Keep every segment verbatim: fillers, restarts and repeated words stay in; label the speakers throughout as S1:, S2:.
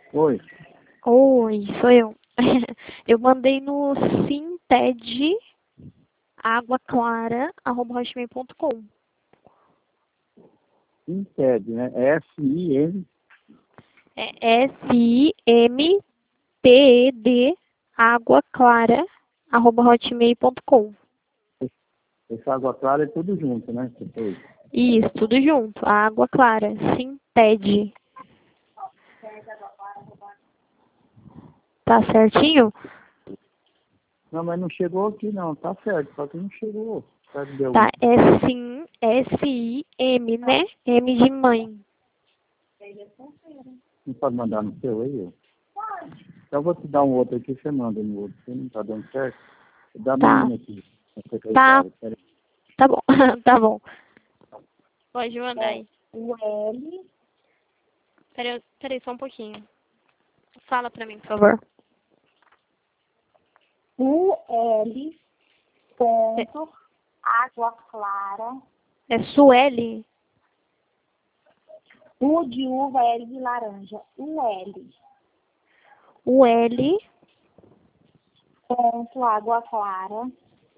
S1: Oi.
S2: Oi, sou eu. Eu mandei no sinted água clara arroba hotmail ponto com.
S1: Sinted, né? S I N.
S2: É S I M T E D água clara arroba hotmail ponto com.
S1: Essa água clara é tudo junto, né? Você fez.
S2: Isso, tudo junto. Água clara. Sinted. Tá certinho?
S1: Não, mas não chegou aqui não, tá certo, só que não chegou. Será que deu?
S2: Tá, é sim, S I M, né? M de mãe.
S1: Não pode mandar no seu aí? Ó. Então eu vou te dar um outro aqui, você manda no outro. Se não tá dando certo, dá a
S2: Tá.
S1: menina aqui. na
S2: Tá,
S1: secretária. Pera aí.
S2: tá bom, tá bom. Pode mandar aí.
S3: O L,
S2: Peraí, peraí, só um pouquinho. Fala pra mim, por favor.
S3: U L, ponto, água clara,
S2: É Sueli?
S3: U de uva, L de laranja, U L,
S2: O L,
S3: ponto, água clara,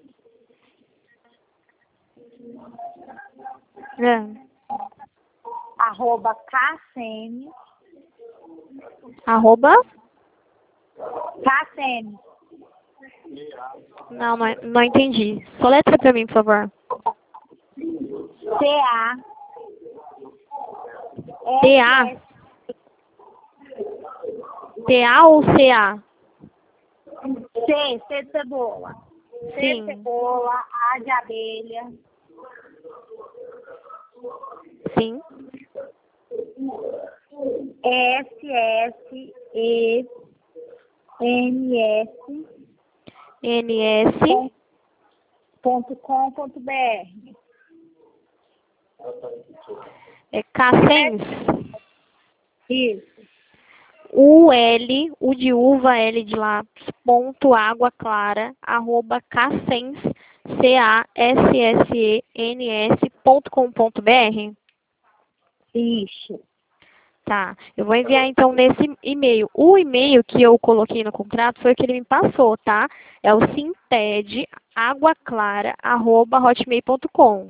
S2: é,
S3: arroba K C M,
S2: arroba?
S3: K C M,
S2: Não, não, não entendi. Soletra pra mim, por favor.
S3: C A,
S2: T A? T A ou C A?
S3: C, C de cebola, C de
S2: Sim.
S3: cebola, A de abelha,
S2: Sim.
S3: S S E N S,
S2: N S.
S3: ponto com ponto B R.
S2: É Cassens.
S3: Isso.
S2: U L, U de uva, L de lápis, ponto água clara, arroba Cassens, C A S S E N S, ponto com ponto B R.
S3: Isso.
S2: Tá, eu vou enviar então nesse e-mail. O e-mail que eu coloquei no contrato foi o que ele me passou, tá? É o sinted água clara arroba hotmail ponto com.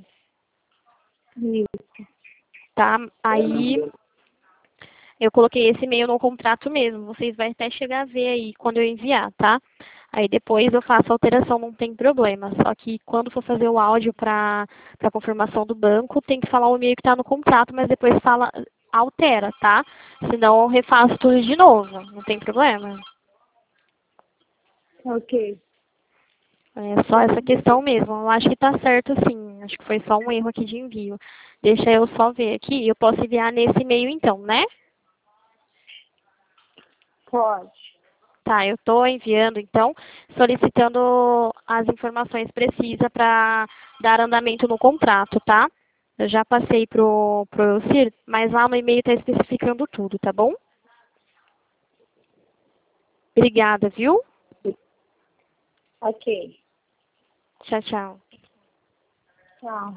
S3: Isso.
S2: Tá? Aí eu coloquei esse e-mail no contrato mesmo. Vocês vão até chegar a ver aí quando eu enviar, tá? Aí depois eu faço a alteração, não tem problema. Só que quando for fazer o áudio para para confirmação do banco, tem que falar o e-mail que está no contrato, mas depois fala, altera, tá? Senão eu refaço tudo de novo, não tem problema.
S3: Ok.
S2: É só essa questão mesmo. Eu acho que tá certo sim. Acho que foi só um erro aqui de envio. Deixa eu só ver aqui. Eu posso enviar nesse e-mail então, né?
S3: Pode.
S2: Tá, eu estou enviando, então, solicitando as informações precisas para dar andamento no contrato, tá? Eu já passei pro, pro Cir, mas lá no e-mail está especificando tudo, tá bom? Obrigada, viu?
S3: Ok.
S2: Tchau, tchau.
S3: Tchau.